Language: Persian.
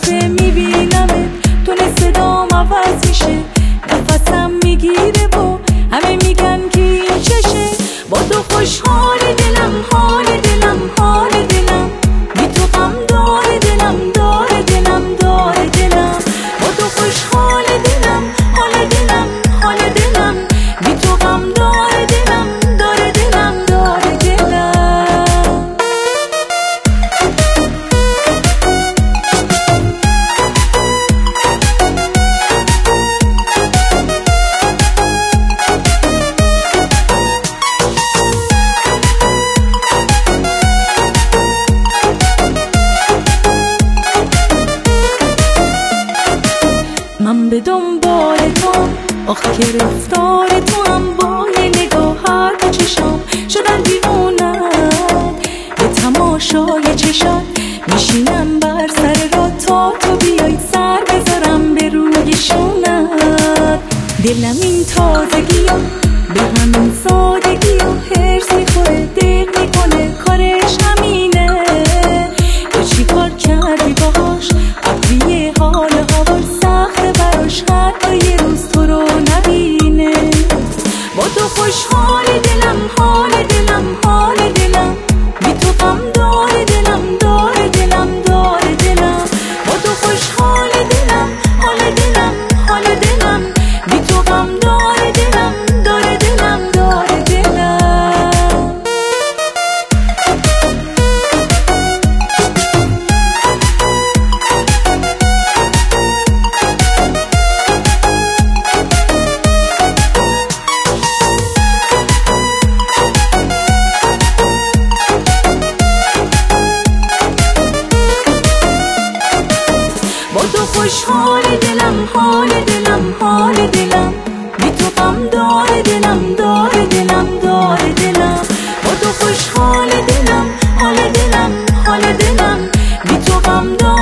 دفعه میبینمت تونه صدام عوض میشه، نفسم میگیره و همه میگن که این چشه. با تو خوشحال دلم، حال دلم، حال دلم، بی تو غم داره دلم، داره دلم، داره دلم. با تو خوشحال دلم، حال دلم، حال دلم، بی تو غم داره دلم، داره دلم، داره دلم. من به دنبال تو، آخه که رفتار تو هم با یه نگاه هر چشام شدن دیوونم. به تماشای چشات میشینم بر سر را تا تو بیای سر بذارم به روی شونت. دلم این تازگی ها به همین سادگی ها هرس میخوره، دق میکنه، کارش همینه. تو چی کار کردی باهاش؟ ابری حال هواش سخته براش، حتی یه روز تو رو نبینه. با تو خوشحال دلم، حال دلم، حال دلم، بی تو غم داره دلم، داره دلم، داره دلم. با تو خوشحال دلم، حال دلم، حال دلم، بی تو غم داره دلم، داره دلم، داره دلم. با تو خوشحال دلم، حال دلم، حال دلم، بی تو غم داره دلم، داره دلم، داره دلم. با تو خوشحال دلم، حال دلم، حال دلم، بی تو غم داره